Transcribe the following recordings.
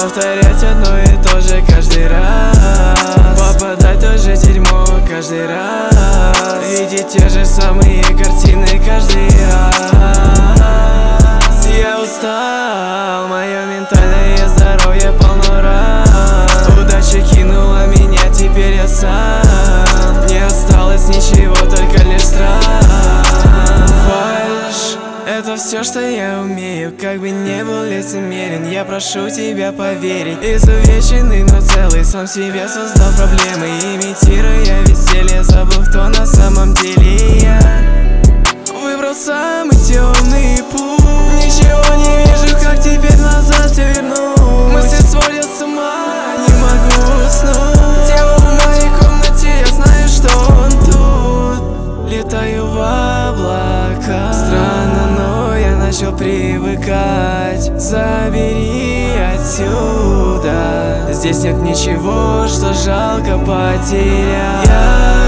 Повторять одно и то же каждый раз, попадать в то же дерьмо каждый раз, видеть те же самые картины каждый раз. Я устал, мое ментальное здоровье полно ран. Удача кинула меня, теперь я сам. Не осталось ничего, только лишь страх. Фальшь — это все, что я умею. Как бы не был лицемерен, я прошу тебя поверить. Изувеченный, но целый, сам себе создал проблемы. Имитируя веселье, забыл, кто на самом деле я. Выбрал самый темный путь. Ничего не вижу, как теперь назад все верну. Мысли сводят с ума, не могу уснуть. Тело в моей комнате, я знаю, что он тут. Летаю в облака. Странно, но я начал привыкать. Забери отсюда. Здесь нет ничего, что жалко потерять. Я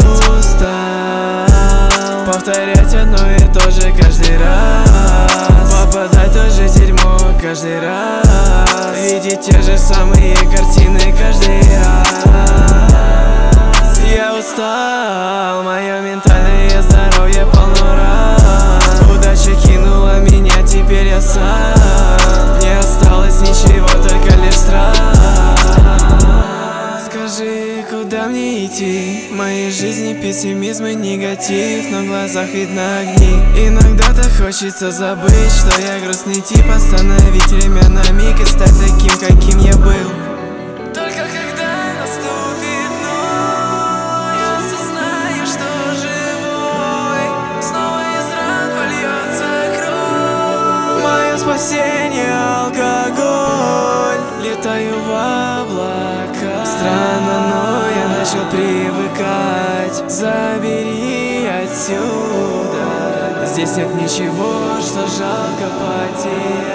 устал повторять одно и то же каждый раз, попадать в то же дерьмо каждый раз, видеть те же самые картины каждый раз. Я устал, мое ментальное здоровье полно ран. Удача кинула меня, теперь я сам. Не осталось ничего, только лишь страх. Скажи, куда мне идти? В моей жизни пессимизм и негатив, но в глазах видно огни. Иногда-то хочется забыть, что я грустный тип. Остановить время на миг и стать таким, каким я был. Только когда наступит ночь, я осознаю, что живой. Снова из ран польется кровь. Мое спасение — алкоголь. Летаю в облака. Странно, но я начал привыкать. Забери отсюда. Здесь нет ничего, что жалко потерять.